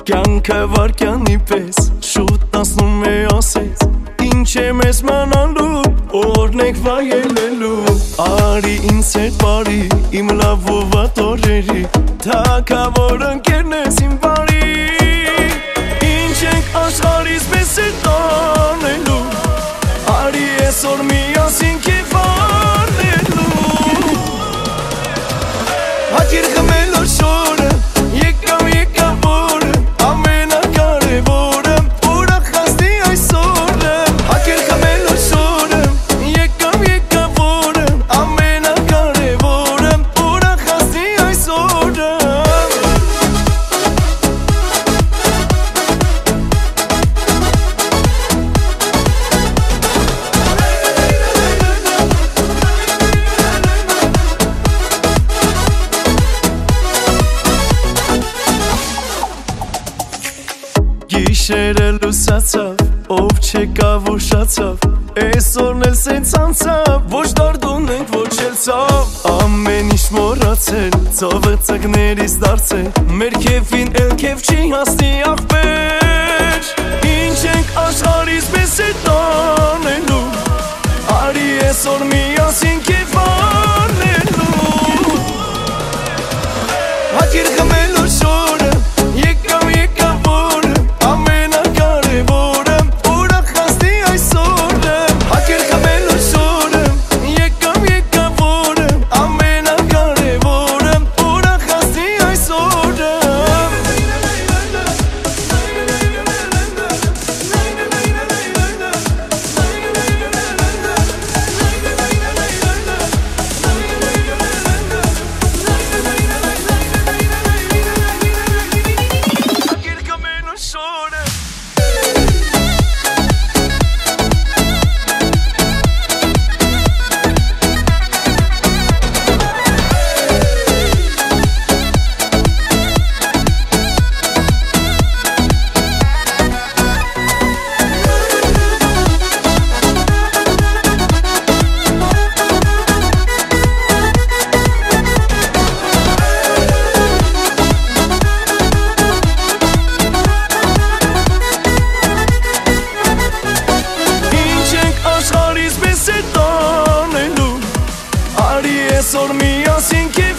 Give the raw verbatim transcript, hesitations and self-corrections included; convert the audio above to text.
Կյանքը վարկյանի պես շուտ տասնում է ասեց Ինչ է մեզ մանալու, օրն եք վայելելու Արի ինձ հետ բարի, իմ լավ ու վատ օրերի Թագավոր ընկերն ես իմ բարի Ինչ ենք աշխարհիս մեզ հետ անելու Արի այսօր միասին քեֆ անելու Հակիր խմելով շորը, եկավ եկավ օրը Ամենակարևորը, ուրախացնի այսօրը Հակիր խմելով շորը, եկավ եկավ օրը Ամենակարևորը, ուրախացնի այսօրը Գիշերը լուսացավ, ով չեկավ ուշացավ Այսօրն էլ սենց անցավ, ոչ դարդուն ենք, ոչ էլ ցավ Ամեն ինչ մոռացել, ծովը ծգներից դարձել Մեր քեֆին էլ քեֆ չի հասնի ախպեր Ինչ ենք աշխարհիս մեզ հետ անելու Արի այսօր միասին քեֆ անելու Հակիր խմելով շորը, եկավ եկավ օրը Ամենակարևորը, ուրախացնի այսօրը Հակեր խմելով շորը, եկավ եկավ օրը Ամենակարևորը, ուրախացնի այսօրը Այսօր միասին